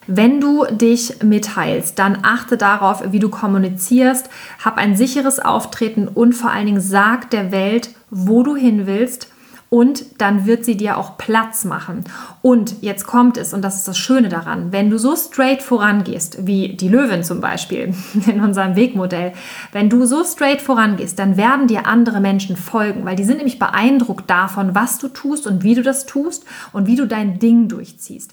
Wenn du dich mitteilst, dann achte darauf, wie du kommunizierst, hab ein sicheres Auftreten und vor allen Dingen sag der Welt, wo du hin willst. Und dann wird sie dir auch Platz machen. Und jetzt kommt es, und das ist das Schöne daran, wenn du so straight vorangehst, wie die Löwin zum Beispiel in unserem Wegmodell, wenn du so straight vorangehst, dann werden dir andere Menschen folgen, weil die sind nämlich beeindruckt davon, was du tust und wie du das tust und wie du dein Ding durchziehst.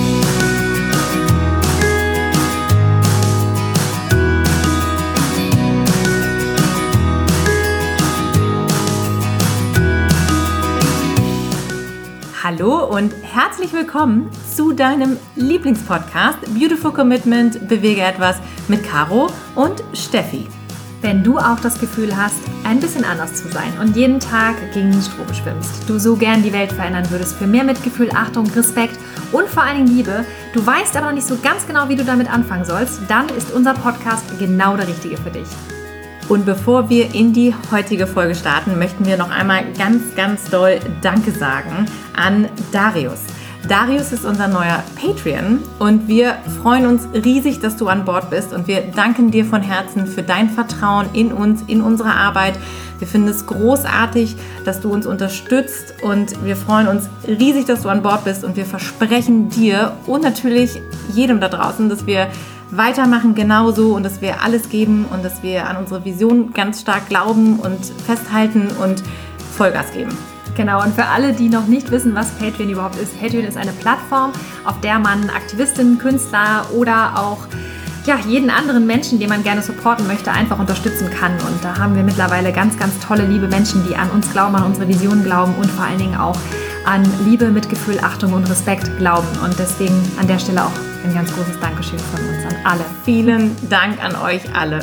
Hallo und herzlich willkommen zu deinem Lieblingspodcast Beautiful Commitment, bewege etwas mit Caro und Steffi. Wenn du auch das Gefühl hast, ein bisschen anders zu sein und jeden Tag gegen den Strom schwimmst, du so gern die Welt verändern würdest für mehr Mitgefühl, Achtung, Respekt und vor allen Dingen Liebe, du weißt aber noch nicht so ganz genau, wie du damit anfangen sollst, dann ist unser Podcast genau der richtige für dich. Und bevor wir in die heutige Folge starten, möchten wir noch einmal ganz doll Danke sagen an Darius. Darius ist unser neuer Patreon und wir freuen uns riesig, dass du an Bord bist und wir danken dir von Herzen für dein Vertrauen in uns, in unsere Arbeit. Wir finden es großartig, dass du uns unterstützt und wir freuen uns riesig, dass du an Bord bist und wir versprechen dir und natürlich jedem da draußen, dass wir weitermachen genauso und dass wir alles geben und dass wir an unsere Vision ganz stark glauben und festhalten und Vollgas geben. Genau, und für alle, die noch nicht wissen, was Patreon überhaupt ist, Patreon ist eine Plattform, auf der man Aktivistinnen, Künstler oder auch jeden anderen Menschen, den man gerne supporten möchte, einfach unterstützen kann. Und da haben wir mittlerweile ganz tolle, liebe Menschen, die an uns glauben, an unsere Vision glauben und vor allen Dingen auch an Liebe, Mitgefühl, Achtung und Respekt glauben. Und deswegen an der Stelle auch ein ganz großes Dankeschön von uns an alle. Vielen Dank an euch alle.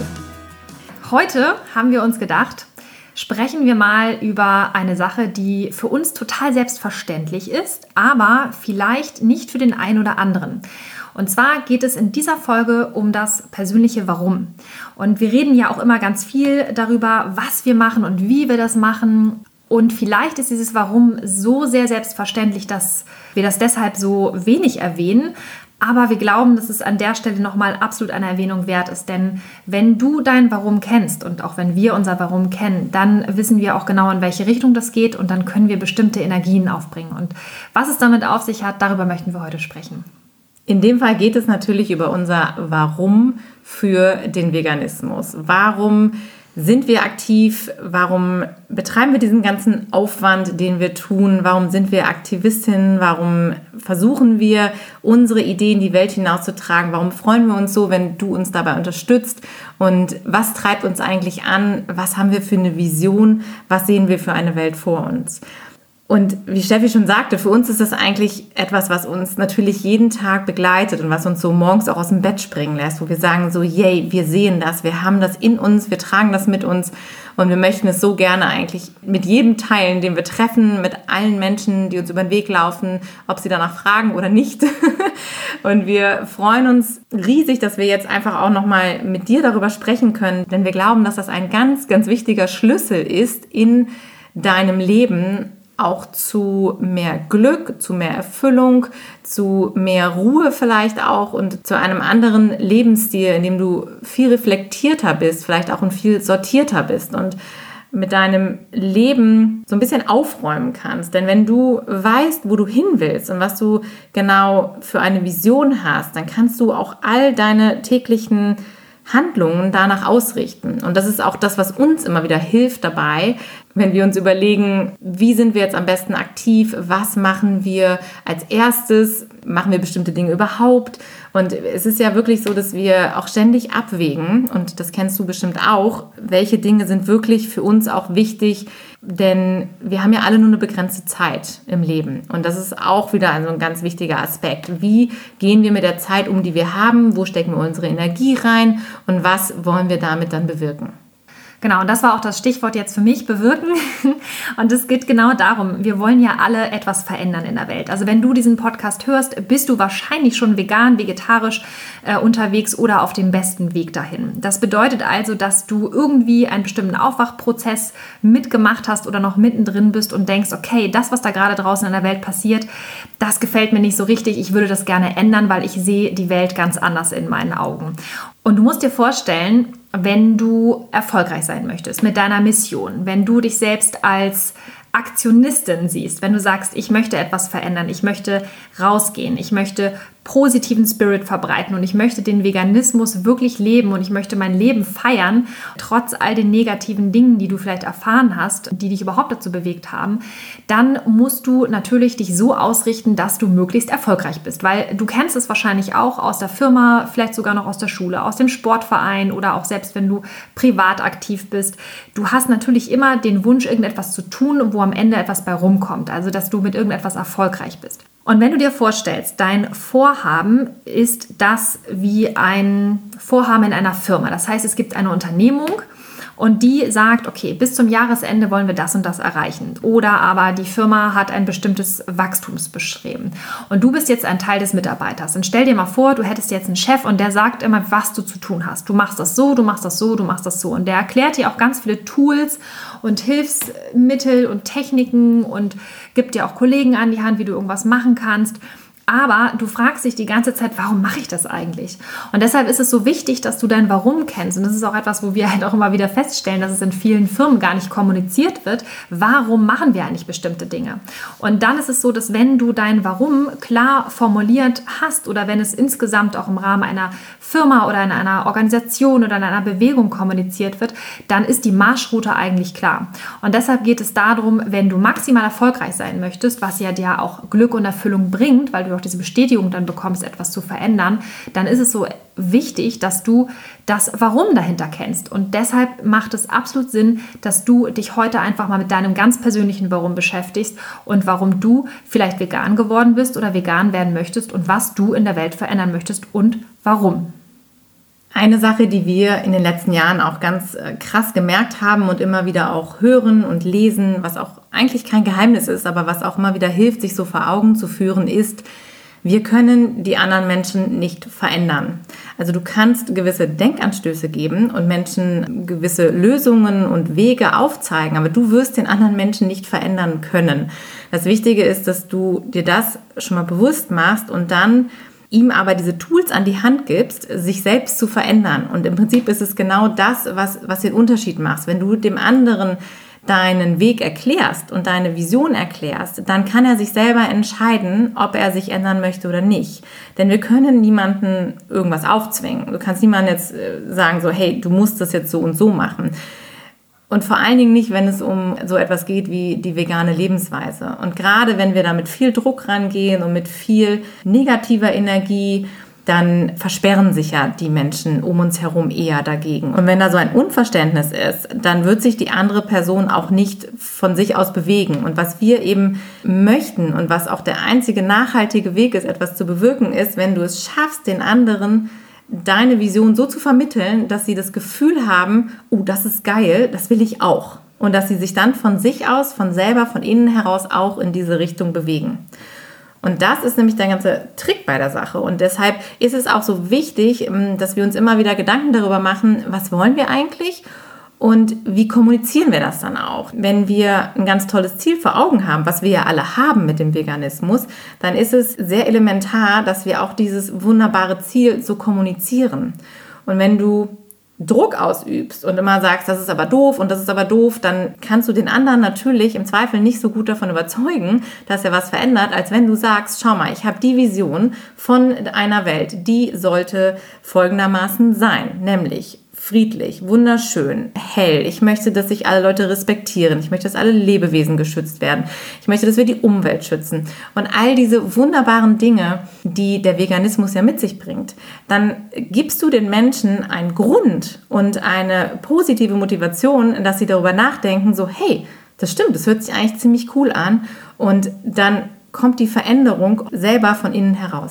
Heute haben wir uns gedacht, sprechen wir mal über eine Sache, die für uns total selbstverständlich ist, aber vielleicht nicht für den einen oder anderen. Und zwar geht es in dieser Folge um das persönliche Warum. Und wir reden ja auch immer ganz viel darüber, was wir machen und wie wir das machen. Und vielleicht ist dieses Warum so sehr selbstverständlich, dass wir das deshalb so wenig erwähnen. Aber wir glauben, dass es an der Stelle nochmal absolut eine Erwähnung wert ist. Denn wenn du dein Warum kennst und auch wenn wir unser Warum kennen, dann wissen wir auch genau, in welche Richtung das geht und dann können wir bestimmte Energien aufbringen. Und was es damit auf sich hat, darüber möchten wir heute sprechen. In dem Fall geht es natürlich über unser Warum für den Veganismus. Warum sind wir aktiv? Warum betreiben wir diesen ganzen Aufwand, den wir tun? Warum sind wir Aktivistinnen? Warum versuchen wir, unsere Ideen in die Welt hinauszutragen? Warum freuen wir uns so, wenn du uns dabei unterstützt? Und was treibt uns eigentlich an? Was haben wir für eine Vision? Was sehen wir für eine Welt vor uns? Und wie Steffi schon sagte, für uns ist das eigentlich etwas, was uns natürlich jeden Tag begleitet und was uns so morgens auch aus dem Bett springen lässt, wo wir sagen so, yay, wir sehen das, wir haben das in uns, wir tragen das mit uns und wir möchten es so gerne eigentlich mit jedem teilen, den wir treffen, mit allen Menschen, die uns über den Weg laufen, ob sie danach fragen oder nicht. Und wir freuen uns riesig, dass wir jetzt einfach auch nochmal mit dir darüber sprechen können, denn wir glauben, dass das ein ganz wichtiger Schlüssel ist in deinem Leben, auch zu mehr Glück, zu mehr Erfüllung, zu mehr Ruhe vielleicht auch und zu einem anderen Lebensstil, in dem du viel reflektierter bist, vielleicht auch und viel sortierter bist und mit deinem Leben so ein bisschen aufräumen kannst. Denn wenn du weißt, wo du hin willst und was du genau für eine Vision hast, dann kannst du auch all deine täglichen Handlungen danach ausrichten. Und das ist auch das, was uns immer wieder hilft dabei, wenn wir uns überlegen, wie sind wir jetzt am besten aktiv, was machen wir als erstes, machen wir bestimmte Dinge überhaupt. Und es ist ja wirklich so, dass wir auch ständig abwägen, und das kennst du bestimmt auch, welche Dinge sind wirklich für uns auch wichtig, denn wir haben ja alle nur eine begrenzte Zeit im Leben. Und das ist auch wieder ein ganz wichtiger Aspekt. Wie gehen wir mit der Zeit um, die wir haben? Wo stecken wir unsere Energie rein? Und was wollen wir damit dann bewirken? Genau, und das war auch das Stichwort jetzt für mich, bewirken. Und es geht genau darum, wir wollen ja alle etwas verändern in der Welt. Also wenn du diesen Podcast hörst, bist du wahrscheinlich schon vegan, vegetarisch unterwegs oder auf dem besten Weg dahin. Das bedeutet also, dass du irgendwie einen bestimmten Aufwachprozess mitgemacht hast oder noch mittendrin bist und denkst, okay, das, was da gerade draußen in der Welt passiert, das gefällt mir nicht so richtig. Ich würde das gerne ändern, weil ich sehe die Welt ganz anders in meinen Augen. Und du musst dir vorstellen, wenn du erfolgreich sein möchtest mit deiner Mission, wenn du dich selbst als Aktionistin siehst, wenn du sagst, ich möchte etwas verändern, ich möchte rausgehen, ich möchte positiven Spirit verbreiten und ich möchte den Veganismus wirklich leben und ich möchte mein Leben feiern, trotz all den negativen Dingen, die du vielleicht erfahren hast, die dich überhaupt dazu bewegt haben, dann musst du natürlich dich so ausrichten, dass du möglichst erfolgreich bist, weil du kennst es wahrscheinlich auch aus der Firma, vielleicht sogar noch aus der Schule, aus dem Sportverein oder auch selbst wenn du privat aktiv bist. Du hast natürlich immer den Wunsch, irgendetwas zu tun, wo am Ende etwas bei rumkommt, also dass du mit irgendetwas erfolgreich bist. Und wenn du dir vorstellst, dein Vorhaben ist das wie ein Vorhaben in einer Firma. Das heißt, es gibt eine Unternehmung und die sagt, okay, bis zum Jahresende wollen wir das und das erreichen. Oder aber die Firma hat ein bestimmtes Wachstumsbestreben. Und du bist jetzt ein Teil des Mitarbeiters. Und stell dir mal vor, du hättest jetzt einen Chef und der sagt immer, was du zu tun hast. Du machst das so, du machst das so, du machst das so. Und der erklärt dir auch ganz viele Tools und Hilfsmittel und Techniken und gibt dir auch Kollegen an die Hand, wie du irgendwas machen kannst. Aber du fragst dich die ganze Zeit, warum mache ich das eigentlich? Und deshalb ist es so wichtig, dass du dein Warum kennst. Und das ist auch etwas, wo wir halt auch immer wieder feststellen, dass es in vielen Firmen gar nicht kommuniziert wird. Warum machen wir eigentlich bestimmte Dinge? Und dann ist es so, dass wenn du dein Warum klar formuliert hast oder wenn es insgesamt auch im Rahmen einer Firma oder in einer Organisation oder in einer Bewegung kommuniziert wird, dann ist die Marschroute eigentlich klar. Und deshalb geht es darum, wenn du maximal erfolgreich sein möchtest, was ja dir auch Glück und Erfüllung bringt, weil du auch diese Bestätigung dann bekommst, etwas zu verändern, dann ist es so wichtig, dass du das Warum dahinter kennst. Und deshalb macht es absolut Sinn, dass du dich heute einfach mal mit deinem ganz persönlichen Warum beschäftigst und warum du vielleicht vegan geworden bist oder vegan werden möchtest und was du in der Welt verändern möchtest und warum. Eine Sache, die wir in den letzten Jahren auch ganz krass gemerkt haben und immer wieder auch hören und lesen, was auch eigentlich kein Geheimnis ist, aber was auch immer wieder hilft, sich so vor Augen zu führen, ist, wir können die anderen Menschen nicht verändern. Also du kannst gewisse Denkanstöße geben und Menschen gewisse Lösungen und Wege aufzeigen, aber du wirst den anderen Menschen nicht verändern können. Das Wichtige ist, dass du dir das schon mal bewusst machst und dann ihm aber diese Tools an die Hand gibst, sich selbst zu verändern. Und im Prinzip ist es genau das, was den Unterschied macht. Wenn du dem anderen deinen Weg erklärst und deine Vision erklärst, dann kann er sich selber entscheiden, ob er sich ändern möchte oder nicht. Denn wir können niemanden irgendwas aufzwingen. Du kannst niemandem jetzt sagen, so, hey, du musst das jetzt so und so machen. Und vor allen Dingen nicht, wenn es um so etwas geht wie die vegane Lebensweise. Und gerade wenn wir da mit viel Druck rangehen und mit viel negativer Energie, dann versperren sich ja die Menschen um uns herum eher dagegen. Und wenn da so ein Unverständnis ist, dann wird sich die andere Person auch nicht von sich aus bewegen. Und was wir eben möchten und was auch der einzige nachhaltige Weg ist, etwas zu bewirken, ist, wenn du es schaffst, den anderen deine Vision so zu vermitteln, dass sie das Gefühl haben, oh, das ist geil, das will ich auch. Und dass sie sich dann von sich aus, von selber, von innen heraus auch in diese Richtung bewegen. Und das ist nämlich der ganze Trick bei der Sache. Und deshalb ist es auch so wichtig, dass wir uns immer wieder Gedanken darüber machen, was wollen wir eigentlich und wie kommunizieren wir das dann auch. Wenn wir ein ganz tolles Ziel vor Augen haben, was wir ja alle haben mit dem Veganismus, dann ist es sehr elementar, dass wir auch dieses wunderbare Ziel so kommunizieren. Und wenn du Druck ausübst und immer sagst, das ist aber doof und das ist aber doof, dann kannst du den anderen natürlich im Zweifel nicht so gut davon überzeugen, dass er was verändert, als wenn du sagst, schau mal, ich habe die Vision von einer Welt, die sollte folgendermaßen sein, nämlich friedlich, wunderschön, hell. Ich möchte, dass sich alle Leute respektieren. Ich möchte, dass alle Lebewesen geschützt werden. Ich möchte, dass wir die Umwelt schützen. Und all diese wunderbaren Dinge, die der Veganismus ja mit sich bringt, dann gibst du den Menschen einen Grund und eine positive Motivation, dass sie darüber nachdenken, so, hey, das stimmt, das hört sich eigentlich ziemlich cool an. Und dann kommt die Veränderung selber von innen heraus.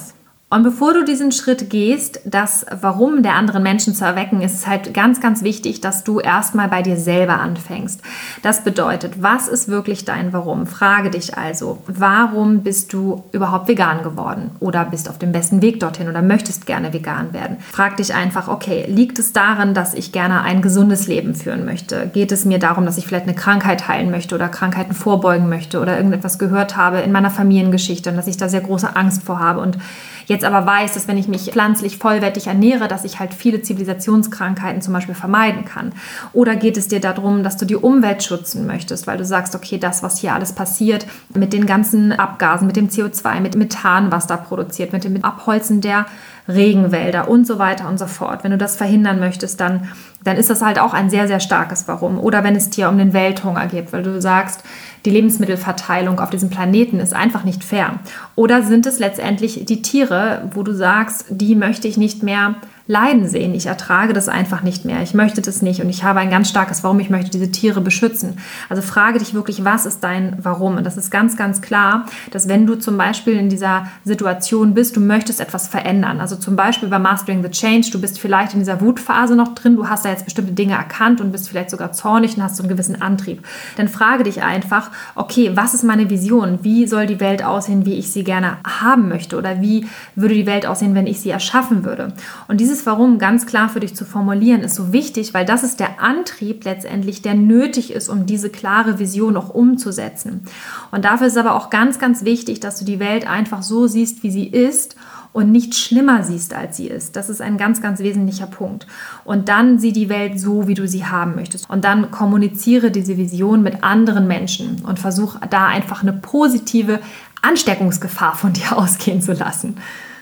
Und bevor du diesen Schritt gehst, das Warum der anderen Menschen zu erwecken, ist es halt ganz, ganz wichtig, dass du erstmal bei dir selber anfängst. Das bedeutet, was ist wirklich dein Warum? Frage dich also, warum bist du überhaupt vegan geworden? Oder bist auf dem besten Weg dorthin oder möchtest gerne vegan werden? Frag dich einfach, okay, liegt es daran, dass ich gerne ein gesundes Leben führen möchte? Geht es mir darum, dass ich vielleicht eine Krankheit heilen möchte oder Krankheiten vorbeugen möchte oder irgendetwas gehört habe in meiner Familiengeschichte und dass ich da sehr große Angst vor habe und jetzt aber weiß, dass wenn ich mich pflanzlich vollwertig ernähre, dass ich halt viele Zivilisationskrankheiten zum Beispiel vermeiden kann. Oder geht es dir darum, dass du die Umwelt schützen möchtest, weil du sagst, okay, das, was hier alles passiert, mit den ganzen Abgasen, mit dem CO2, mit Methan, was da produziert, mit dem Abholzen der Regenwälder und so weiter und so fort. Wenn du das verhindern möchtest, dann ist das halt auch ein sehr, sehr starkes Warum. Oder wenn es dir um den Welthunger geht, weil du sagst, die Lebensmittelverteilung auf diesem Planeten ist einfach nicht fair. Oder sind es letztendlich die Tiere, wo du sagst, die möchte ich nicht mehr leiden sehen. Ich ertrage das einfach nicht mehr. Ich möchte das nicht und ich habe ein ganz starkes Warum. Ich möchte diese Tiere beschützen. Also frage dich wirklich, was ist dein Warum? Und das ist ganz, ganz klar, dass wenn du zum Beispiel in dieser Situation bist, du möchtest etwas verändern. Also zum Beispiel bei Mastering the Change, du bist vielleicht in dieser Wutphase noch drin, du hast da jetzt bestimmte Dinge erkannt und bist vielleicht sogar zornig und hast so einen gewissen Antrieb. Dann frage dich einfach, okay, was ist meine Vision? Wie soll die Welt aussehen, wie ich sie gerne haben möchte? Oder wie würde die Welt aussehen, wenn ich sie erschaffen würde? Und dieses Warum ganz klar für dich zu formulieren, ist so wichtig, weil das ist der Antrieb letztendlich, der nötig ist, um diese klare Vision auch umzusetzen. Und dafür ist aber auch ganz, ganz wichtig, dass du die Welt einfach so siehst, wie sie ist und nicht schlimmer siehst, als sie ist. Das ist ein ganz, ganz wesentlicher Punkt. Und dann sieh die Welt so, wie du sie haben möchtest. Und dann kommuniziere diese Vision mit anderen Menschen und versuch da einfach eine positive Ansteckungsgefahr von dir ausgehen zu lassen.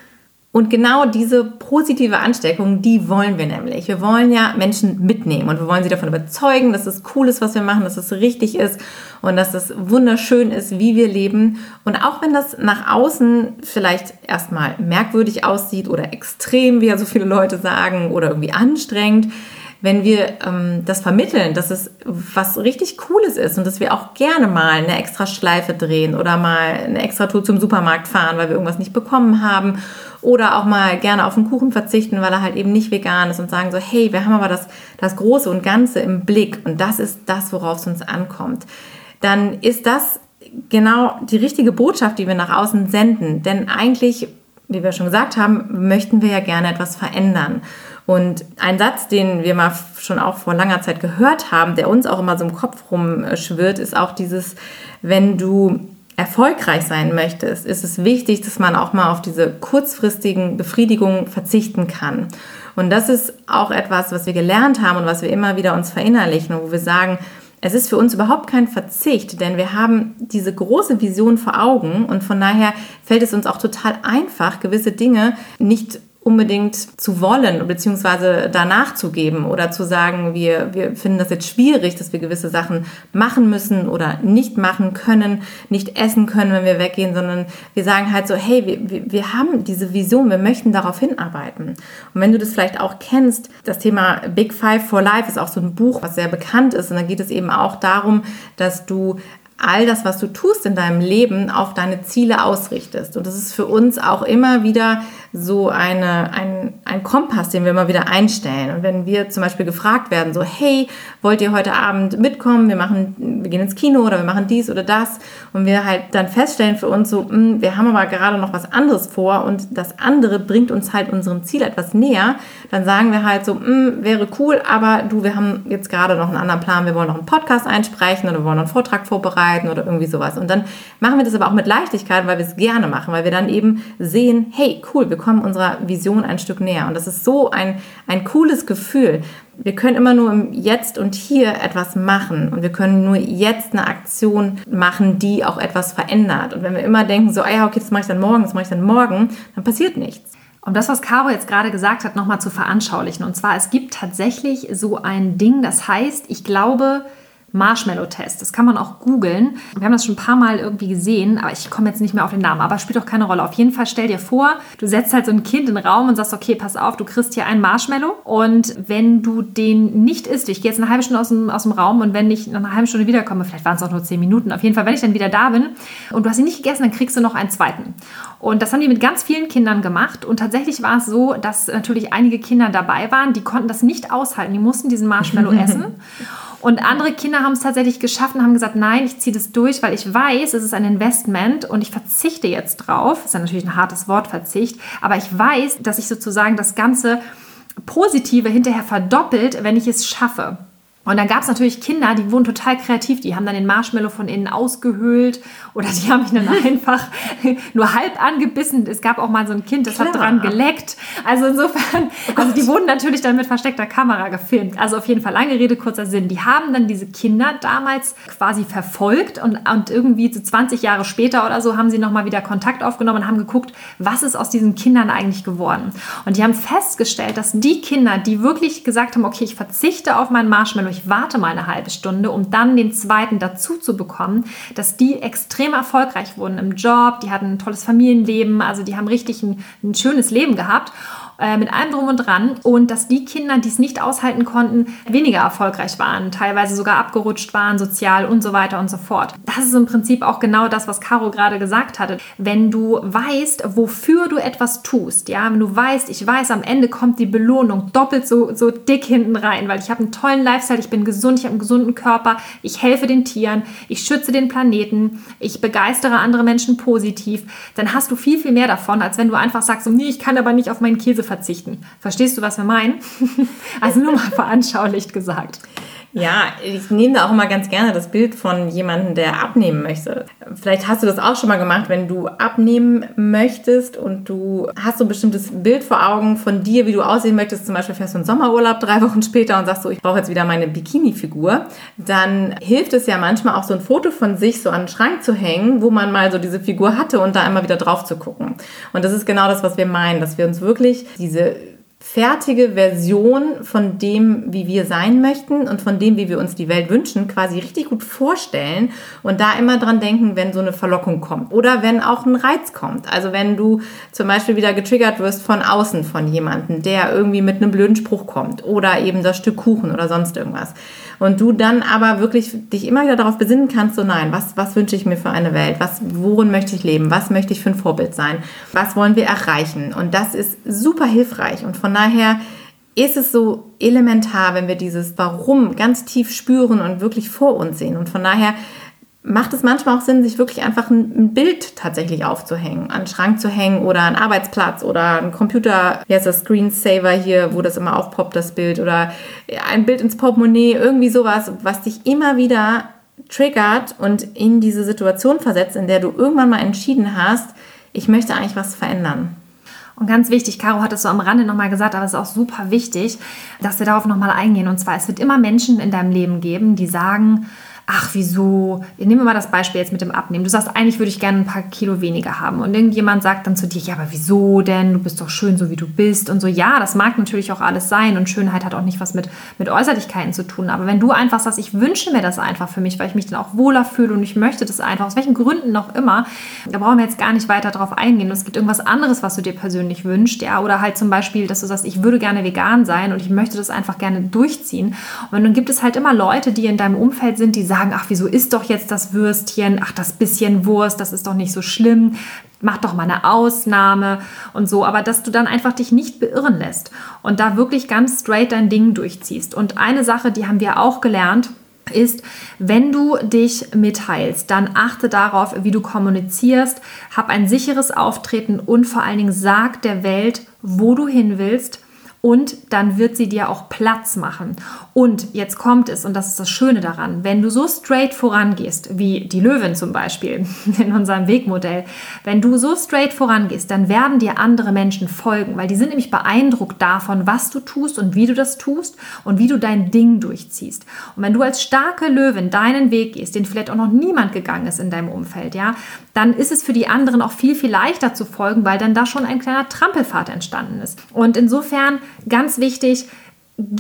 Und genau diese positive Ansteckung, die wollen wir nämlich. Wir wollen ja Menschen mitnehmen und wir wollen sie davon überzeugen, dass es cool ist, was wir machen, dass es richtig ist und dass es wunderschön ist, wie wir leben. Und auch wenn das nach außen vielleicht erstmal merkwürdig aussieht oder extrem, wie ja so viele Leute sagen, oder irgendwie anstrengend, wenn wir das vermitteln, dass es was richtig Cooles ist und dass wir auch gerne mal eine extra Schleife drehen oder mal eine extra Tour zum Supermarkt fahren, weil wir irgendwas nicht bekommen haben oder auch mal gerne auf einen Kuchen verzichten, weil er halt eben nicht vegan ist und sagen so, hey, wir haben aber das Große und Ganze im Blick und das ist das, worauf es uns ankommt. Dann ist das genau die richtige Botschaft, die wir nach außen senden, denn eigentlich, wie wir schon gesagt haben, möchten wir ja gerne etwas verändern. Und ein Satz, den wir mal schon auch vor langer Zeit gehört haben, der uns auch immer so im Kopf rumschwirrt, ist auch dieses, wenn du erfolgreich sein möchtest, ist es wichtig, dass man auch mal auf diese kurzfristigen Befriedigungen verzichten kann. Und das ist auch etwas, was wir gelernt haben und was wir immer wieder uns verinnerlichen, wo wir sagen, es ist für uns überhaupt kein Verzicht, denn wir haben diese große Vision vor Augen und von daher fällt es uns auch total einfach, gewisse Dinge nicht unbedingt zu wollen bzw. danach zu geben oder zu sagen, wir finden das jetzt schwierig, dass wir gewisse Sachen machen müssen oder nicht machen können, nicht essen können, wenn wir weggehen, sondern wir sagen halt so, hey, wir haben diese Vision, wir möchten darauf hinarbeiten. Und wenn du das vielleicht auch kennst, das Thema Big Five for Life ist auch so ein Buch, was sehr bekannt ist und da geht es eben auch darum, dass du all das, was du tust in deinem Leben, auf deine Ziele ausrichtest. Und das ist für uns auch immer wieder so ein Kompass, den wir immer wieder einstellen. Und wenn wir zum Beispiel gefragt werden, so, hey, wollt ihr heute Abend mitkommen? Wir gehen ins Kino oder wir machen dies oder das. Und wir halt dann feststellen für uns so, wir haben aber gerade noch was anderes vor und das andere bringt uns halt unserem Ziel etwas näher. Dann sagen wir halt so, wäre cool, aber du, wir haben jetzt gerade noch einen anderen Plan. Wir wollen noch einen Podcast einsprechen oder wir wollen noch einen Vortrag vorbereiten oder irgendwie sowas. Und dann machen wir das aber auch mit Leichtigkeit, weil wir es gerne machen, weil wir dann eben sehen, hey, cool, wir kommen unserer Vision ein Stück näher. Und das ist so ein cooles Gefühl. Wir können immer nur im Jetzt und Hier etwas machen und wir können nur jetzt eine Aktion machen, die auch etwas verändert. Und wenn wir immer denken, so, ja, okay, das mache ich dann morgen, dann passiert nichts. Um das, was Caro jetzt gerade gesagt hat, nochmal zu veranschaulichen. Und zwar, es gibt tatsächlich so ein Ding, das heißt, ich glaube, Marshmallow-Test. Das kann man auch googeln. Wir haben das schon ein paar Mal irgendwie gesehen, aber ich komme jetzt nicht mehr auf den Namen. Aber spielt auch keine Rolle. Auf jeden Fall stell dir vor, du setzt halt so ein Kind in den Raum und sagst, okay, pass auf, du kriegst hier einen Marshmallow und wenn du den nicht isst, ich gehe jetzt eine halbe Stunde aus dem Raum und wenn ich nach einer halben Stunde wiederkomme, vielleicht waren es auch nur 10 Minuten, auf jeden Fall, wenn ich dann wieder da bin und du hast ihn nicht gegessen, dann kriegst du noch einen zweiten. Und das haben die mit ganz vielen Kindern gemacht und tatsächlich war es so, dass natürlich einige Kinder dabei waren, die konnten das nicht aushalten, die mussten diesen Marshmallow essen. Und andere Kinder haben es tatsächlich geschafft und haben gesagt, nein, ich ziehe das durch, weil ich weiß, es ist ein Investment und ich verzichte jetzt drauf. Das ist ja natürlich ein hartes Wort, Verzicht. Aber ich weiß, dass ich sozusagen das ganze Positive hinterher verdoppelt, wenn ich es schaffe. Und dann gab es natürlich Kinder, die wurden total kreativ, die haben dann den Marshmallow von innen ausgehöhlt oder die haben ihn dann einfach nur halb angebissen. Es gab auch mal so ein Kind, das hat dran geleckt. Also insofern, also die wurden natürlich dann mit versteckter Kamera gefilmt. Also auf jeden Fall, lange Rede, kurzer Sinn. Die haben dann diese Kinder damals quasi verfolgt und irgendwie so 20 Jahre später oder so haben sie nochmal wieder Kontakt aufgenommen und haben geguckt, was ist aus diesen Kindern eigentlich geworden. Und die haben festgestellt, dass die Kinder, die wirklich gesagt haben, okay, ich verzichte auf meinen Marshmallow, ich warte mal eine halbe Stunde, um dann den zweiten dazu zu bekommen, dass die extrem erfolgreich wurden im Job, die hatten ein tolles Familienleben, also die haben richtig ein schönes Leben gehabt. Mit allem drum und dran und dass die Kinder, die es nicht aushalten konnten, weniger erfolgreich waren, teilweise sogar abgerutscht waren, sozial und so weiter und so fort. Das ist im Prinzip auch genau das, was Caro gerade gesagt hatte. Wenn du weißt, wofür du etwas tust, ja, wenn du weißt, ich weiß, am Ende kommt die Belohnung doppelt so dick hinten rein, weil ich habe einen tollen Lifestyle, ich bin gesund, ich habe einen gesunden Körper, ich helfe den Tieren, ich schütze den Planeten, ich begeistere andere Menschen positiv, dann hast du viel, viel mehr davon, als wenn du einfach sagst, nee, ich kann aber nicht auf meinen Käse verzichten. Verstehst du, was wir meinen? Also nur mal veranschaulicht gesagt. Ja, ich nehme da auch immer ganz gerne das Bild von jemandem, der abnehmen möchte. Vielleicht hast du das auch schon mal gemacht, wenn du abnehmen möchtest und du hast so ein bestimmtes Bild vor Augen von dir, wie du aussehen möchtest. Zum Beispiel fährst du in Sommerurlaub 3 Wochen später und sagst so, ich brauche jetzt wieder meine Bikini-Figur. Dann hilft es ja manchmal auch so ein Foto von sich so an den Schrank zu hängen, wo man mal so diese Figur hatte und da immer wieder drauf zu gucken. Und das ist genau das, was wir meinen, dass wir uns wirklich diese fertige Version von dem, wie wir sein möchten und von dem, wie wir uns die Welt wünschen, quasi richtig gut vorstellen und da immer dran denken, wenn so eine Verlockung kommt oder wenn auch ein Reiz kommt. Also wenn du zum Beispiel wieder getriggert wirst von außen von jemandem, der irgendwie mit einem blöden Spruch kommt oder eben das Stück Kuchen oder sonst irgendwas. Und du dann aber wirklich dich immer wieder darauf besinnen kannst, so nein, was wünsche ich mir für eine Welt? Worin möchte ich leben? Was möchte ich für ein Vorbild sein? Was wollen wir erreichen? Und das ist super hilfreich. Und von daher ist es so elementar, wenn wir dieses Warum ganz tief spüren und wirklich vor uns sehen. Und von daher macht es manchmal auch Sinn, sich wirklich einfach ein Bild tatsächlich aufzuhängen, an den Schrank zu hängen oder einen Arbeitsplatz oder ein Computer, wie heißt das, Screensaver hier, wo das immer aufpoppt, das Bild, oder ein Bild ins Portemonnaie, irgendwie sowas, was dich immer wieder triggert und in diese Situation versetzt, in der du irgendwann mal entschieden hast, ich möchte eigentlich was verändern. Und ganz wichtig, Caro hat es so am Rande nochmal gesagt, aber es ist auch super wichtig, dass wir darauf nochmal eingehen. Und zwar, es wird immer Menschen in deinem Leben geben, die sagen, ach, wieso? Nehmen wir mal das Beispiel jetzt mit dem Abnehmen. Du sagst, eigentlich würde ich gerne ein paar Kilo weniger haben. Und irgendjemand sagt dann zu dir, ja, aber wieso denn? Du bist doch schön, so wie du bist. Und so, ja, das mag natürlich auch alles sein. Und Schönheit hat auch nicht was mit Äußerlichkeiten zu tun. Aber wenn du einfach sagst, ich wünsche mir das einfach für mich, weil ich mich dann auch wohler fühle und ich möchte das einfach, aus welchen Gründen auch immer, da brauchen wir jetzt gar nicht weiter drauf eingehen. Und es gibt irgendwas anderes, was du dir persönlich wünschst. Ja? Oder halt zum Beispiel, dass du sagst, ich würde gerne vegan sein und ich möchte das einfach gerne durchziehen. Und dann gibt es halt immer Leute, die in deinem Umfeld sind, die sagen, ach, wieso isst doch jetzt das Würstchen? Ach, das bisschen Wurst, das ist doch nicht so schlimm. Mach doch mal eine Ausnahme und so. Aber dass du dann einfach dich nicht beirren lässt und da wirklich ganz straight dein Ding durchziehst. Und eine Sache, die haben wir auch gelernt, ist, wenn du dich mitteilst, dann achte darauf, wie du kommunizierst, hab ein sicheres Auftreten und vor allen Dingen sag der Welt, wo du hin willst. Und dann wird sie dir auch Platz machen. Und jetzt kommt es, und das ist das Schöne daran, wenn du so straight vorangehst, wie die Löwin zum Beispiel in unserem Wegmodell, wenn du so straight vorangehst, dann werden dir andere Menschen folgen, weil die sind nämlich beeindruckt davon, was du tust und wie du das tust und wie du dein Ding durchziehst. Und wenn du als starke Löwin deinen Weg gehst, den vielleicht auch noch niemand gegangen ist in deinem Umfeld, ja, dann ist es für die anderen auch viel, viel leichter zu folgen, weil dann da schon ein kleiner Trampelpfad entstanden ist. Und insofern ganz wichtig, gib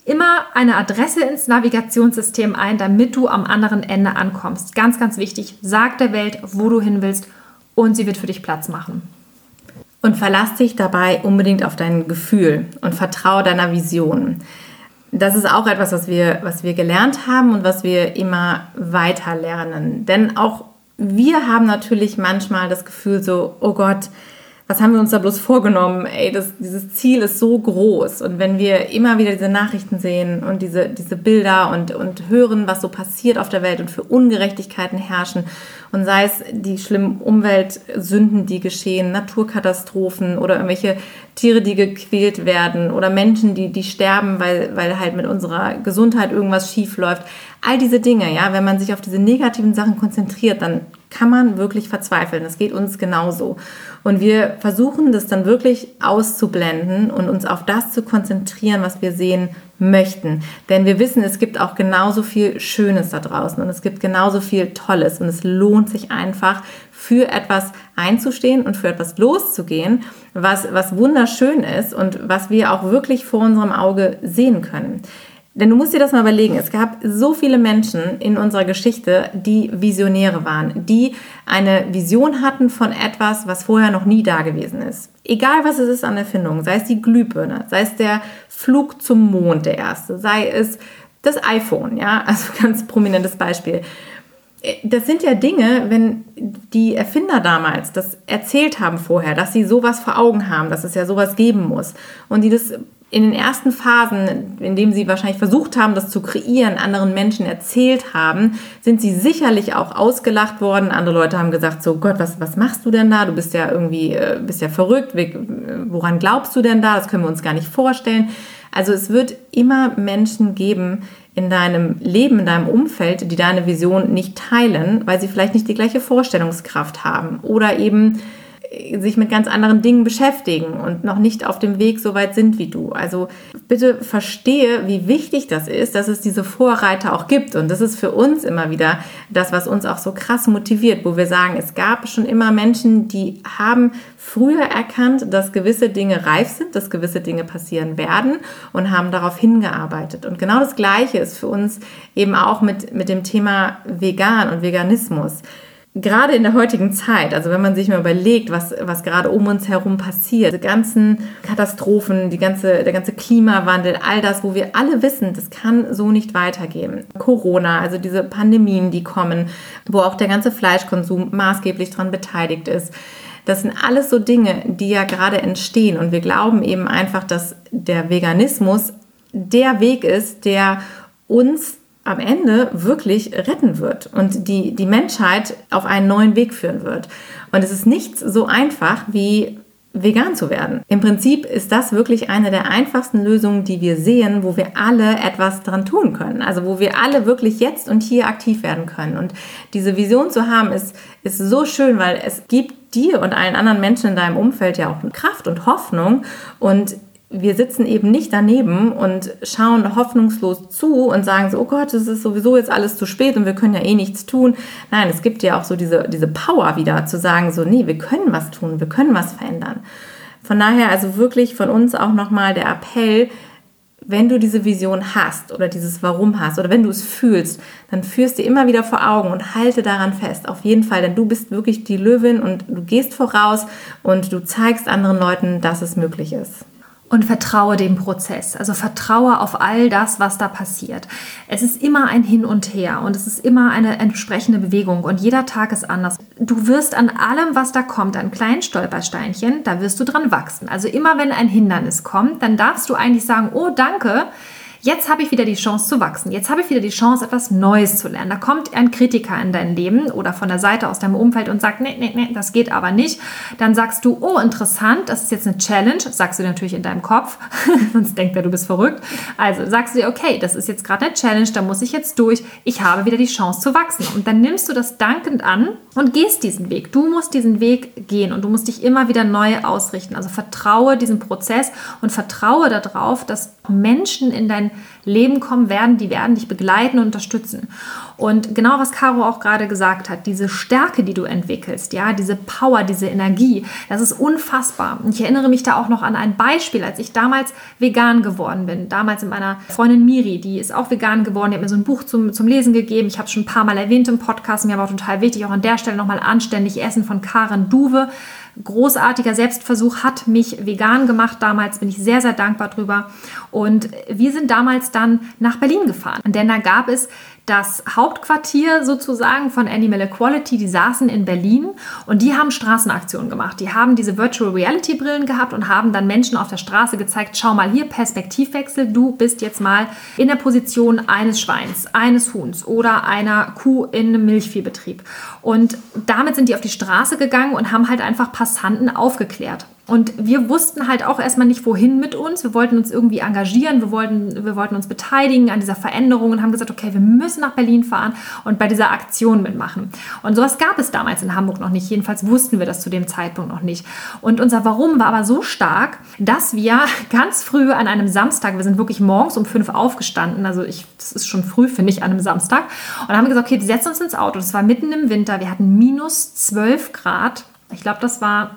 immer eine Adresse ins Navigationssystem ein, damit du am anderen Ende ankommst. Ganz, ganz wichtig. Sag der Welt, wo du hin willst und sie wird für dich Platz machen. Und verlass dich dabei unbedingt auf dein Gefühl und vertraue deiner Vision. Das ist auch etwas, was wir gelernt haben und was wir immer weiter lernen. Denn auch wir haben natürlich manchmal das Gefühl so, oh Gott, was haben wir uns da bloß vorgenommen? Dieses Ziel ist so groß. Und wenn wir immer wieder diese Nachrichten sehen und diese Bilder und hören, was so passiert auf der Welt und für Ungerechtigkeiten herrschen, und sei es die schlimmen Umweltsünden, die geschehen, Naturkatastrophen oder irgendwelche Tiere, die gequält werden oder Menschen, die sterben, weil halt mit unserer Gesundheit irgendwas schief läuft. All diese Dinge, ja, wenn man sich auf diese negativen Sachen konzentriert, dann kann man wirklich verzweifeln. Das geht uns genauso. Und wir versuchen das dann wirklich auszublenden und uns auf das zu konzentrieren, was wir sehen möchten. Denn wir wissen, es gibt auch genauso viel Schönes da draußen und es gibt genauso viel Tolles und es lohnt sich einfach, für etwas einzustehen und für etwas loszugehen, was wunderschön ist und was wir auch wirklich vor unserem Auge sehen können. Denn du musst dir das mal überlegen, es gab so viele Menschen in unserer Geschichte, die Visionäre waren, die eine Vision hatten von etwas, was vorher noch nie da gewesen ist. Egal was es ist an Erfindungen, sei es die Glühbirne, sei es der Flug zum Mond, der erste, sei es das iPhone, ja, also ganz prominentes Beispiel. Das sind ja Dinge, wenn die Erfinder damals das erzählt haben vorher, dass sie sowas vor Augen haben, dass es ja sowas geben muss und die das in den ersten Phasen, in denen sie wahrscheinlich versucht haben, das zu kreieren, anderen Menschen erzählt haben, sind sie sicherlich auch ausgelacht worden. Andere Leute haben gesagt, so Gott, was machst du denn da? Du bist ja irgendwie, bist ja verrückt. Woran glaubst du denn da? Das können wir uns gar nicht vorstellen. Also es wird immer Menschen geben in deinem Leben, in deinem Umfeld, die deine Vision nicht teilen, weil sie vielleicht nicht die gleiche Vorstellungskraft haben oder eben sich mit ganz anderen Dingen beschäftigen und noch nicht auf dem Weg so weit sind wie du. Also bitte verstehe, wie wichtig das ist, dass es diese Vorreiter auch gibt. Und das ist für uns immer wieder das, was uns auch so krass motiviert, wo wir sagen, es gab schon immer Menschen, die haben früher erkannt, dass gewisse Dinge reif sind, dass gewisse Dinge passieren werden und haben darauf hingearbeitet. Und genau das Gleiche ist für uns eben auch mit dem Thema Vegan und Veganismus. Gerade in der heutigen Zeit, also wenn man sich mal überlegt, was gerade um uns herum passiert, die ganzen Katastrophen, der ganze Klimawandel, all das, wo wir alle wissen, das kann so nicht weitergehen. Corona, also diese Pandemien, die kommen, wo auch der ganze Fleischkonsum maßgeblich daran beteiligt ist. Das sind alles so Dinge, die ja gerade entstehen. Und wir glauben eben einfach, dass der Veganismus der Weg ist, der uns am Ende wirklich retten wird und die Menschheit auf einen neuen Weg führen wird. Und es ist nicht so einfach wie vegan zu werden. Im Prinzip ist das wirklich eine der einfachsten Lösungen, die wir sehen, wo wir alle etwas dran tun können. Also wo wir alle wirklich jetzt und hier aktiv werden können. Und diese Vision zu haben, ist so schön, weil es gibt dir und allen anderen Menschen in deinem Umfeld ja auch Kraft und Hoffnung. Und wir sitzen eben nicht daneben und schauen hoffnungslos zu und sagen so, oh Gott, es ist sowieso jetzt alles zu spät und wir können ja eh nichts tun. Nein, es gibt ja auch so diese Power wieder zu sagen so, nee, wir können was tun, wir können was verändern. Von daher also wirklich von uns auch nochmal der Appell, wenn du diese Vision hast oder dieses Warum hast oder wenn du es fühlst, dann führst dir immer wieder vor Augen und halte daran fest. Auf jeden Fall, denn du bist wirklich die Löwin und du gehst voraus und du zeigst anderen Leuten, dass es möglich ist. Und vertraue dem Prozess, also vertraue auf all das, was da passiert. Es ist immer ein Hin und Her und es ist immer eine entsprechende Bewegung und jeder Tag ist anders. Du wirst an allem, was da kommt, an kleinen Stolpersteinchen, da wirst du dran wachsen. Also immer wenn ein Hindernis kommt, dann darfst du eigentlich sagen, oh danke, jetzt habe ich wieder die Chance zu wachsen. Jetzt habe ich wieder die Chance, etwas Neues zu lernen. Da kommt ein Kritiker in dein Leben oder von der Seite aus deinem Umfeld und sagt, nee, das geht aber nicht. Dann sagst du, oh, interessant, das ist jetzt eine Challenge. Sagst du natürlich in deinem Kopf, sonst denkt er, du bist verrückt. Also sagst du dir, okay, das ist jetzt gerade eine Challenge, da muss ich jetzt durch. Ich habe wieder die Chance zu wachsen. Und dann nimmst du das dankend an und gehst diesen Weg. Du musst diesen Weg gehen und du musst dich immer wieder neu ausrichten. Also vertraue diesem Prozess und vertraue darauf, dass Menschen in dein dein Leben kommen werden, die werden dich begleiten und unterstützen. Und genau was Caro auch gerade gesagt hat, diese Stärke, die du entwickelst, ja, diese Power, diese Energie, das ist unfassbar. Und ich erinnere mich da auch noch an ein Beispiel, als ich damals vegan geworden bin. Damals mit meiner Freundin Miri, die ist auch vegan geworden, die hat mir so ein Buch zum Lesen gegeben. Ich habe es schon ein paar Mal erwähnt im Podcast. Mir war auch total wichtig, auch an der Stelle nochmal Anständig Essen von Karen Duwe. Großartiger Selbstversuch, hat mich vegan gemacht damals, bin ich sehr, sehr dankbar drüber. Und wir sind damals dann nach Berlin gefahren, denn da gab es das Hauptquartier sozusagen von Animal Equality, die saßen in Berlin und die haben Straßenaktionen gemacht. Die haben diese Virtual Reality Brillen gehabt und haben dann Menschen auf der Straße gezeigt, schau mal hier, Perspektivwechsel, du bist jetzt mal in der Position eines Schweins, eines Huhns oder einer Kuh in einem Milchviehbetrieb. Und damit sind die auf die Straße gegangen und haben halt einfach Passanten aufgeklärt. Und wir wussten halt auch erstmal nicht, wohin mit uns. Wir wollten uns irgendwie engagieren, wir wollten uns beteiligen an dieser Veränderung und haben gesagt, okay, wir müssen nach Berlin fahren und bei dieser Aktion mitmachen. Und sowas gab es damals in Hamburg noch nicht. Jedenfalls wussten wir das zu dem Zeitpunkt noch nicht. Und unser Warum war aber so stark, dass wir ganz früh an einem Samstag, wir sind wirklich morgens um 5 aufgestanden, also das ist schon früh, finde ich, an einem Samstag. Und dann haben wir gesagt, okay, wir setzen uns ins Auto. Das war mitten im Winter, wir hatten minus 12 Grad. Ich glaube, das war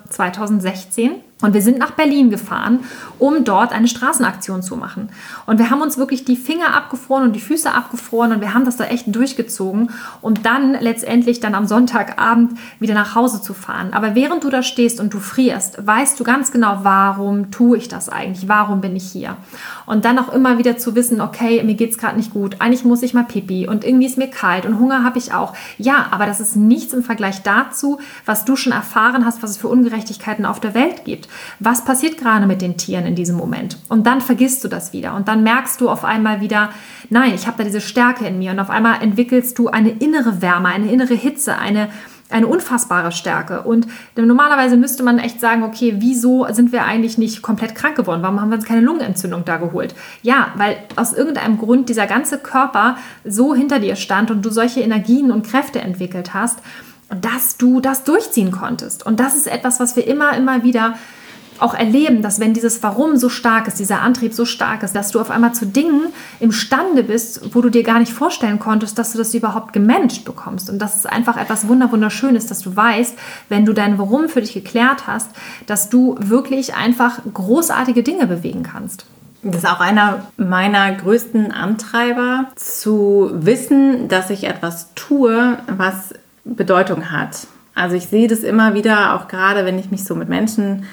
2016. Und wir sind nach Berlin gefahren, um dort eine Straßenaktion zu machen. Und wir haben uns wirklich die Finger abgefroren und die Füße abgefroren und wir haben das da echt durchgezogen, um dann letztendlich dann am Sonntagabend wieder nach Hause zu fahren. Aber während du da stehst und du frierst, weißt du ganz genau, warum tue ich das eigentlich? Warum bin ich hier? Und dann auch immer wieder zu wissen, okay, mir geht es gerade nicht gut, eigentlich muss ich mal pipi und irgendwie ist mir kalt und Hunger habe ich auch. Ja, aber das ist nichts im Vergleich dazu, was du schon erfahren hast, was es für Ungerechtigkeiten auf der Welt gibt. Was passiert gerade mit den Tieren in diesem Moment? Und dann vergisst du das wieder und dann merkst du auf einmal wieder, nein, ich habe da diese Stärke in mir und auf einmal entwickelst du eine innere Wärme, eine innere Hitze, eine unfassbare Stärke. Und normalerweise müsste man echt sagen, okay, wieso sind wir eigentlich nicht komplett krank geworden? Warum haben wir uns keine Lungenentzündung da geholt? Ja, weil aus irgendeinem Grund dieser ganze Körper so hinter dir stand und du solche Energien und Kräfte entwickelt hast, dass du das durchziehen konntest. Und das ist etwas, was wir immer wieder auch erleben, dass wenn dieses Warum so stark ist, dieser Antrieb so stark ist, dass du auf einmal zu Dingen imstande bist, wo du dir gar nicht vorstellen konntest, dass du das überhaupt gemanagt bekommst. Und das ist einfach etwas Wunderschönes, dass du weißt, wenn du dein Warum für dich geklärt hast, dass du wirklich einfach großartige Dinge bewegen kannst. Das ist auch einer meiner größten Antreiber, zu wissen, dass ich etwas tue, was Bedeutung hat. Also ich sehe das immer wieder, auch gerade wenn ich mich so mit Menschen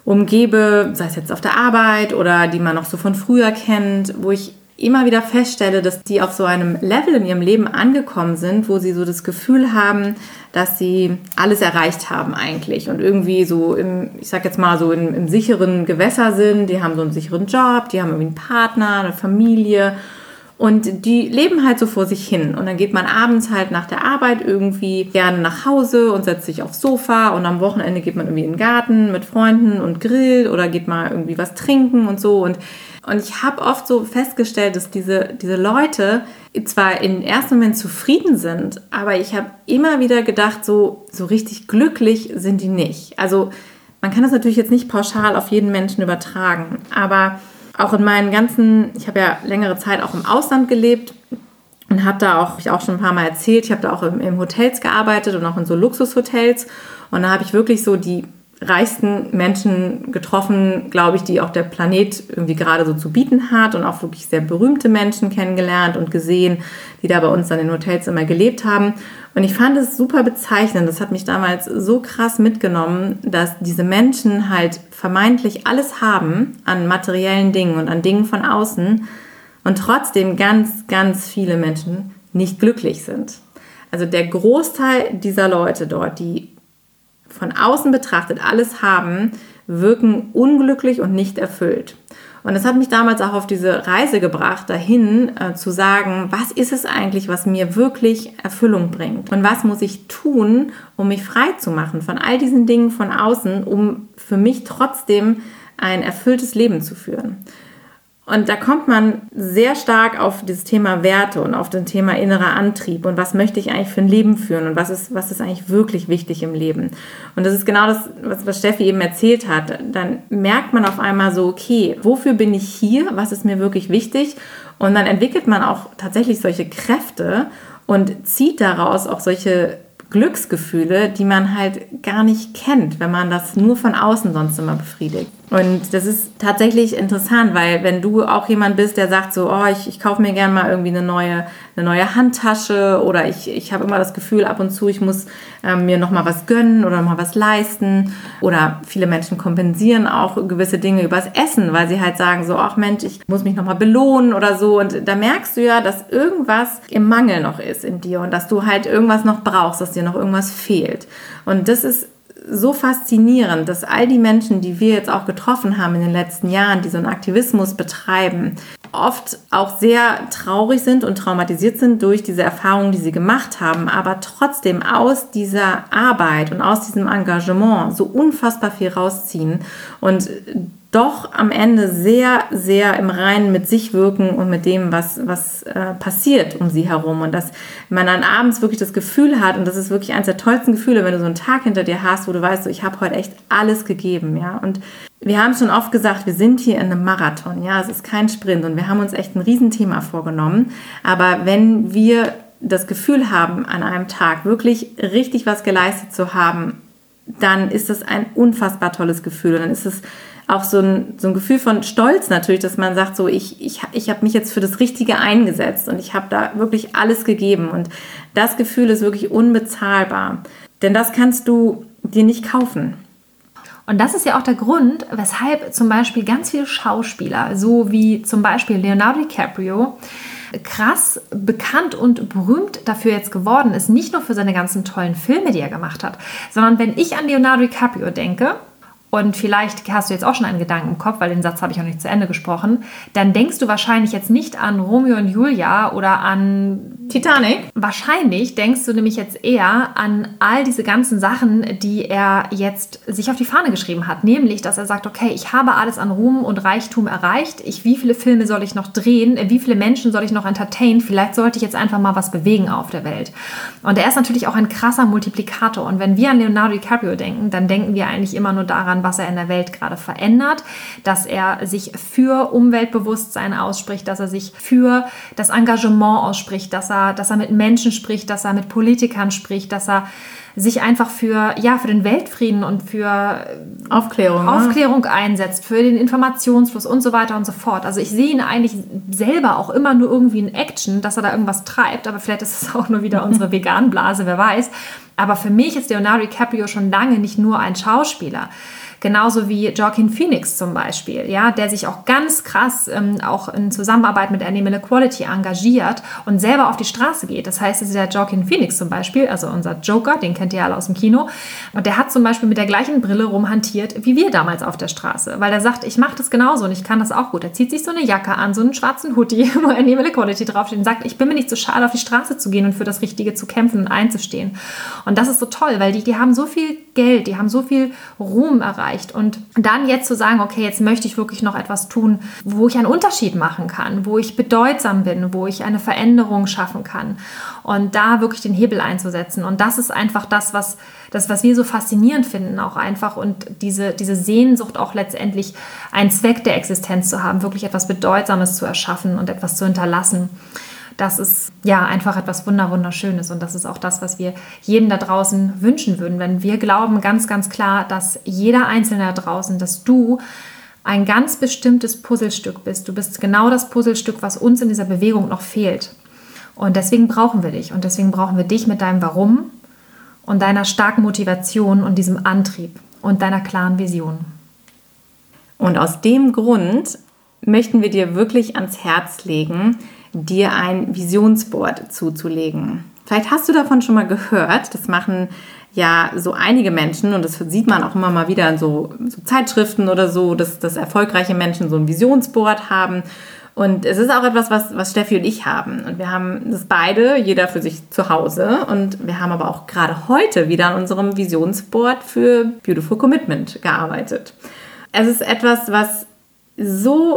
umgebe, sei es jetzt auf der Arbeit oder die man noch so von früher kennt, wo ich immer wieder feststelle, dass die auf so einem Level in ihrem Leben angekommen sind, wo sie so das Gefühl haben, dass sie alles erreicht haben eigentlich und irgendwie so im sicheren Gewässer sind, die haben so einen sicheren Job, die haben irgendwie einen Partner, eine Familie und die leben halt so vor sich hin. Und dann geht man abends halt nach der Arbeit irgendwie gerne nach Hause und setzt sich aufs Sofa und am Wochenende geht man irgendwie in den Garten mit Freunden und grillt oder geht mal irgendwie was trinken und so. Und ich habe oft so festgestellt, dass diese Leute zwar im ersten Moment zufrieden sind, aber ich habe immer wieder gedacht, so richtig glücklich sind die nicht. Also man kann das natürlich jetzt nicht pauschal auf jeden Menschen übertragen, aber auch in meinen ich habe ja längere Zeit auch im Ausland gelebt und habe da auch schon ein paar Mal erzählt, ich habe da auch in Hotels gearbeitet und auch in so Luxushotels und da habe ich wirklich so die reichsten Menschen getroffen, glaube ich, die auch der Planet irgendwie gerade so zu bieten hat und auch wirklich sehr berühmte Menschen kennengelernt und gesehen, die da bei uns dann in Hotels immer gelebt haben. Und ich fand es super bezeichnend, das hat mich damals so krass mitgenommen, dass diese Menschen halt vermeintlich alles haben an materiellen Dingen und an Dingen von außen und trotzdem ganz viele Menschen nicht glücklich sind. Also der Großteil dieser Leute dort, die von außen betrachtet alles haben, wirken unglücklich und nicht erfüllt. Und das hat mich damals auch auf diese Reise gebracht, dahin zu sagen, was ist es eigentlich, was mir wirklich Erfüllung bringt? Und was muss ich tun, um mich frei zu machen von all diesen Dingen von außen, um für mich trotzdem ein erfülltes Leben zu führen? Und da kommt man sehr stark auf das Thema Werte und auf das Thema innerer Antrieb und was möchte ich eigentlich für ein Leben führen und was ist eigentlich wirklich wichtig im Leben. Und das ist genau das, was Steffi eben erzählt hat. Dann merkt man auf einmal so, okay, wofür bin ich hier? Was ist mir wirklich wichtig? Und dann entwickelt man auch tatsächlich solche Kräfte und zieht daraus auch solche Glücksgefühle, die man halt gar nicht kennt, wenn man das nur von außen sonst immer befriedigt. Und das ist tatsächlich interessant, weil wenn du auch jemand bist, der sagt so, ich kaufe mir gerne mal irgendwie eine neue Handtasche oder ich habe immer das Gefühl ab und zu, ich muss mir nochmal was gönnen oder nochmal was leisten. Oder viele Menschen kompensieren auch gewisse Dinge übers Essen, weil sie halt sagen so, ach Mensch, ich muss mich nochmal belohnen oder so. Und da merkst du ja, dass irgendwas im Mangel noch ist in dir und dass du halt irgendwas noch brauchst, dass dir noch irgendwas fehlt. Und das ist so faszinierend, dass all die Menschen, die wir jetzt auch getroffen haben in den letzten Jahren, die so einen Aktivismus betreiben, oft auch sehr traurig sind und traumatisiert sind durch diese Erfahrungen, die sie gemacht haben, aber trotzdem aus dieser Arbeit und aus diesem Engagement so unfassbar viel rausziehen und doch am Ende sehr, sehr im Reinen mit sich wirken und mit dem, was passiert um sie herum. Und dass man dann abends wirklich das Gefühl hat, und das ist wirklich eines der tollsten Gefühle, wenn du so einen Tag hinter dir hast, wo du weißt, so, ich habe heute echt alles gegeben. Ja? Und wir haben schon oft gesagt, wir sind hier in einem Marathon. Ja? Es ist kein Sprint und wir haben uns echt ein Riesenthema vorgenommen. Aber wenn wir das Gefühl haben, an einem Tag wirklich richtig was geleistet zu haben, dann ist das ein unfassbar tolles Gefühl. Und dann ist es auch so ein Gefühl von Stolz natürlich, dass man sagt, so ich habe mich jetzt für das Richtige eingesetzt und ich habe da wirklich alles gegeben. Und das Gefühl ist wirklich unbezahlbar. Denn das kannst du dir nicht kaufen. Und das ist ja auch der Grund, weshalb zum Beispiel ganz viele Schauspieler, so wie zum Beispiel Leonardo DiCaprio, krass bekannt und berühmt dafür jetzt geworden ist, nicht nur für seine ganzen tollen Filme, die er gemacht hat, sondern wenn ich an Leonardo DiCaprio denke, und vielleicht hast du jetzt auch schon einen Gedanken im Kopf, weil den Satz habe ich noch nicht zu Ende gesprochen, dann denkst du wahrscheinlich jetzt nicht an Romeo und Julia oder an Titanic. Wahrscheinlich denkst du nämlich jetzt eher an all diese ganzen Sachen, die er jetzt sich auf die Fahne geschrieben hat. Nämlich, dass er sagt, okay, ich habe alles an Ruhm und Reichtum erreicht. Wie viele Filme soll ich noch drehen? Wie viele Menschen soll ich noch entertainen? Vielleicht sollte ich jetzt einfach mal was bewegen auf der Welt. Und er ist natürlich auch ein krasser Multiplikator. Und wenn wir an Leonardo DiCaprio denken, dann denken wir eigentlich immer nur daran, was er in der Welt gerade verändert, dass er sich für Umweltbewusstsein ausspricht, dass er sich für das Engagement ausspricht, dass er mit Menschen spricht, dass er mit Politikern spricht, dass er sich einfach für den Weltfrieden und für Aufklärung einsetzt, für den Informationsfluss und so weiter und so fort. Also ich sehe ihn eigentlich selber auch immer nur irgendwie in Action, dass er da irgendwas treibt, aber vielleicht ist es auch nur wieder unsere Veganblase, wer weiß. Aber für mich ist Leonardo DiCaprio schon lange nicht nur ein Schauspieler. Genauso wie Joaquin Phoenix zum Beispiel, ja, der sich auch ganz krass auch in Zusammenarbeit mit Animal Equality engagiert und selber auf die Straße geht. Das heißt, es ist der Joaquin Phoenix zum Beispiel, also unser Joker, den kennt ihr alle aus dem Kino. Und der hat zum Beispiel mit der gleichen Brille rumhantiert wie wir damals auf der Straße. Weil er sagt, ich mache das genauso und ich kann das auch gut. Er zieht sich so eine Jacke an, so einen schwarzen Hoodie, wo Animal Equality draufsteht und sagt, ich bin mir nicht so schade, auf die Straße zu gehen und für das Richtige zu kämpfen und einzustehen. Und das ist so toll, weil die haben so viel Geld, die haben so viel Ruhm erreicht. Und dann jetzt zu sagen, okay, jetzt möchte ich wirklich noch etwas tun, wo ich einen Unterschied machen kann, wo ich bedeutsam bin, wo ich eine Veränderung schaffen kann und da wirklich den Hebel einzusetzen. Und das ist einfach das, was wir so faszinierend finden auch einfach und diese Sehnsucht auch letztendlich einen Zweck der Existenz zu haben, wirklich etwas Bedeutsames zu erschaffen und etwas zu hinterlassen. Das ist ja einfach etwas Wunderschönes und das ist auch das, was wir jedem da draußen wünschen würden. Wenn wir glauben ganz, ganz klar, dass jeder Einzelne da draußen, dass du ein ganz bestimmtes Puzzlestück bist. Du bist genau das Puzzlestück, was uns in dieser Bewegung noch fehlt. Und deswegen brauchen wir dich und deswegen brauchen wir dich mit deinem Warum und deiner starken Motivation und diesem Antrieb und deiner klaren Vision. Und aus dem Grund möchten wir dir wirklich ans Herz legen, dir ein Visionsboard zuzulegen. Vielleicht hast du davon schon mal gehört, das machen ja so einige Menschen und das sieht man auch immer mal wieder in so Zeitschriften oder so, dass erfolgreiche Menschen so ein Visionsboard haben. Und es ist auch etwas, was Steffi und ich haben. Und wir haben das beide, jeder für sich zu Hause. Und wir haben aber auch gerade heute wieder an unserem Visionsboard für Beautiful Commitment gearbeitet. Es ist etwas, was so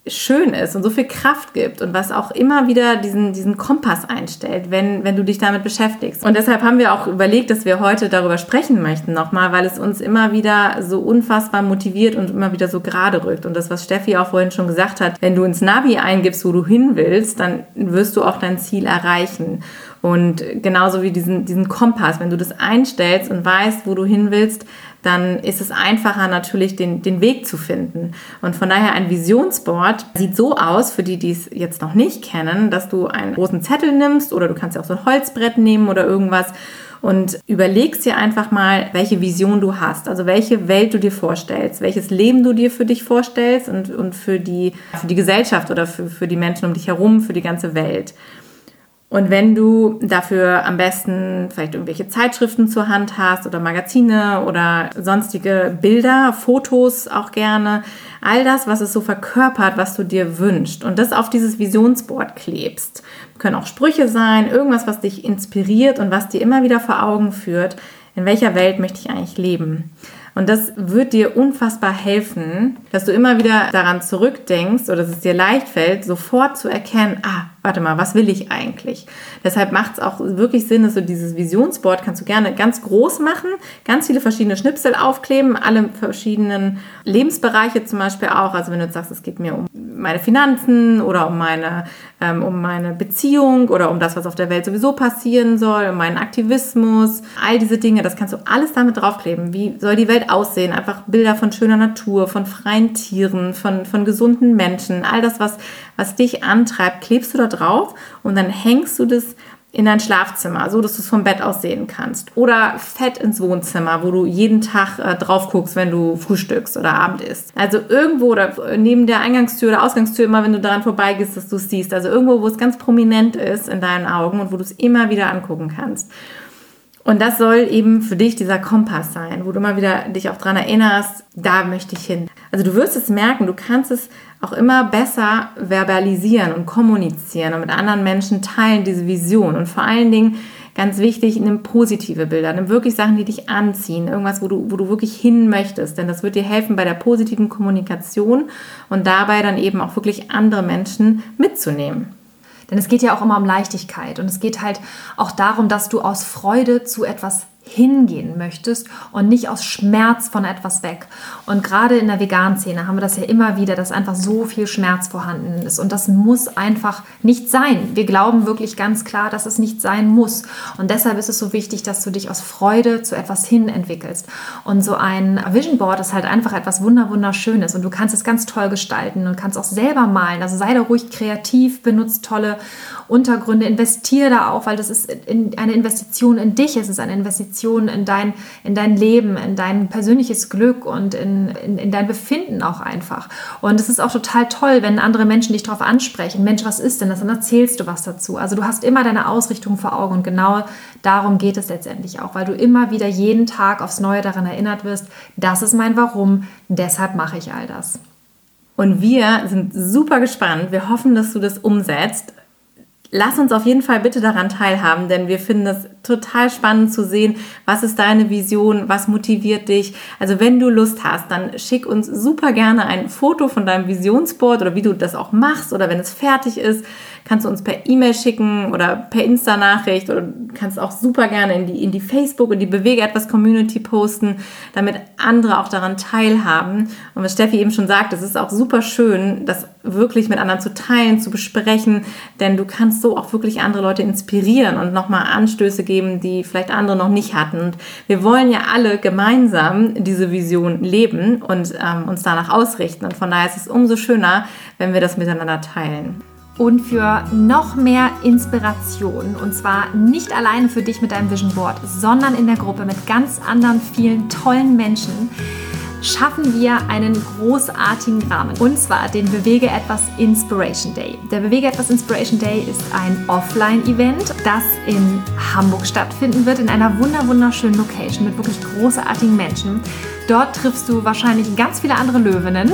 schön ist und so viel Kraft gibt und was auch immer wieder diesen Kompass einstellt, wenn du dich damit beschäftigst. Und deshalb haben wir auch überlegt, dass wir heute darüber sprechen möchten nochmal, weil es uns immer wieder so unfassbar motiviert und immer wieder so gerade rückt. Und das, was Steffi auch vorhin schon gesagt hat, wenn du ins Navi eingibst, wo du hin willst, dann wirst du auch dein Ziel erreichen. Und genauso wie diesen Kompass, wenn du das einstellst und weißt, wo du hin willst, dann ist es einfacher natürlich, den Weg zu finden. Und von daher ein Visionsboard sieht so aus, für die es jetzt noch nicht kennen, dass du einen großen Zettel nimmst oder du kannst ja auch so ein Holzbrett nehmen oder irgendwas und überlegst dir einfach mal, welche Vision du hast, also welche Welt du dir vorstellst, welches Leben du dir für dich vorstellst und für die Gesellschaft oder für die Menschen um dich herum, für die ganze Welt. Und wenn du dafür am besten vielleicht irgendwelche Zeitschriften zur Hand hast oder Magazine oder sonstige Bilder, Fotos auch gerne, all das, was es so verkörpert, was du dir wünschst und das auf dieses Visionsboard klebst. Können auch Sprüche sein, irgendwas, was dich inspiriert und was dir immer wieder vor Augen führt, in welcher Welt möchte ich eigentlich leben. Und das wird dir unfassbar helfen, dass du immer wieder daran zurückdenkst oder dass es dir leicht fällt, sofort zu erkennen, warte mal, was will ich eigentlich? Deshalb macht es auch wirklich Sinn, dass du dieses Visionsboard kannst du gerne ganz groß machen, ganz viele verschiedene Schnipsel aufkleben, alle verschiedenen Lebensbereiche zum Beispiel auch. Also wenn du jetzt sagst, es geht mir um meine Finanzen oder um meine Beziehung oder um das, was auf der Welt sowieso passieren soll, um meinen Aktivismus, all diese Dinge, das kannst du alles damit draufkleben. Wie soll die Welt aussehen? Einfach Bilder von schöner Natur, von freien Tieren, von gesunden Menschen, all das, was dich antreibt, klebst du da drauf und dann hängst du das in dein Schlafzimmer, so dass du es vom Bett aus sehen kannst. Oder fett ins Wohnzimmer, wo du jeden Tag drauf guckst, wenn du frühstückst oder Abend isst. Also irgendwo oder neben der Eingangstür oder Ausgangstür, immer wenn du daran vorbeigehst, dass du es siehst. Also irgendwo, wo es ganz prominent ist in deinen Augen und wo du es immer wieder angucken kannst. Und das soll eben für dich dieser Kompass sein, wo du immer wieder dich auch dran erinnerst, da möchte ich hin. Also du wirst es merken, du kannst es auch immer besser verbalisieren und kommunizieren und mit anderen Menschen teilen, diese Vision. Und vor allen Dingen, ganz wichtig, nimm positive Bilder, nimm wirklich Sachen, die dich anziehen, irgendwas, wo du wirklich hin möchtest. Denn das wird dir helfen bei der positiven Kommunikation und dabei dann eben auch wirklich andere Menschen mitzunehmen. Denn es geht ja auch immer um Leichtigkeit und es geht halt auch darum, dass du aus Freude zu etwas hingehen möchtest und nicht aus Schmerz von etwas weg. Und gerade in der veganen Szene haben wir das ja immer wieder, dass einfach so viel Schmerz vorhanden ist und das muss einfach nicht sein. Wir glauben wirklich ganz klar, dass es nicht sein muss und deshalb ist es so wichtig, dass du dich aus Freude zu etwas hin entwickelst. Und so ein Vision Board ist halt einfach etwas wunderschönes und du kannst es ganz toll gestalten und kannst auch selber malen. Also sei da ruhig kreativ, benutzt tolle Untergründe, investiere da auch, weil das ist eine Investition in dich, es ist eine Investition in dein Leben, in dein persönliches Glück und in dein Befinden auch einfach. Und es ist auch total toll, wenn andere Menschen dich darauf ansprechen, Mensch, was ist denn das? Und dann erzählst du was dazu. Also du hast immer deine Ausrichtung vor Augen und genau darum geht es letztendlich auch, weil du immer wieder jeden Tag aufs Neue daran erinnert wirst, das ist mein Warum, deshalb mache ich all das. Und wir sind super gespannt. Wir hoffen, dass du das umsetzt. Lass uns auf jeden Fall bitte daran teilhaben, denn wir finden es total spannend zu sehen, was ist deine Vision, was motiviert dich. Also wenn du Lust hast, dann schick uns super gerne ein Foto von deinem Visionsboard oder wie du das auch machst oder wenn es fertig ist, kannst du uns per E-Mail schicken oder per Insta-Nachricht oder kannst auch super gerne in die Facebook und die Bewege etwas Community posten, damit andere auch daran teilhaben. Und was Steffi eben schon sagt, es ist auch super schön, das wirklich mit anderen zu teilen, zu besprechen, denn du kannst so auch wirklich andere Leute inspirieren und nochmal Anstöße geben, die vielleicht andere noch nicht hatten. Und wir wollen ja alle gemeinsam diese Vision leben und uns danach ausrichten. Und von daher ist es umso schöner, wenn wir das miteinander teilen. Und für noch mehr Inspiration, und zwar nicht alleine für dich mit deinem Vision Board, sondern in der Gruppe mit ganz anderen vielen tollen Menschen, schaffen wir einen großartigen Rahmen. Und zwar den Bewege etwas Inspiration Day. Der Bewege etwas Inspiration Day ist ein Offline-Event, das in Hamburg stattfinden wird, in einer wunderschönen Location mit wirklich großartigen Menschen. Dort triffst du wahrscheinlich ganz viele andere Löwinnen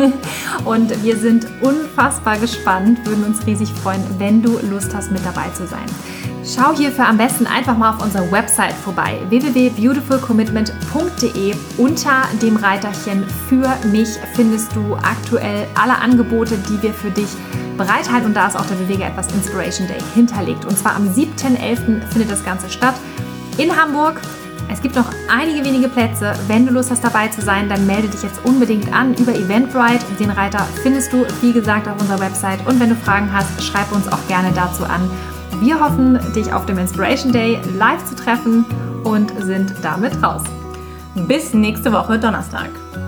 und wir sind unfassbar gespannt, würden uns riesig freuen, wenn du Lust hast, mit dabei zu sein. Schau hierfür am besten einfach mal auf unserer Website vorbei, www.beautifulcommitment.de. Unter dem Reiterchen für mich findest du aktuell alle Angebote, die wir für dich bereithalten, und da ist auch der Bewege etwas Inspiration Day hinterlegt. Und zwar am 7.11. findet das Ganze statt in Hamburg. Es gibt noch einige wenige Plätze. Wenn du Lust hast, dabei zu sein, dann melde dich jetzt unbedingt an über Eventbrite. Den Reiter findest du, wie gesagt, auf unserer Website. Und wenn du Fragen hast, schreib uns auch gerne dazu an. Wir hoffen, dich auf dem Inspiration Day live zu treffen und sind damit raus. Bis nächste Woche Donnerstag.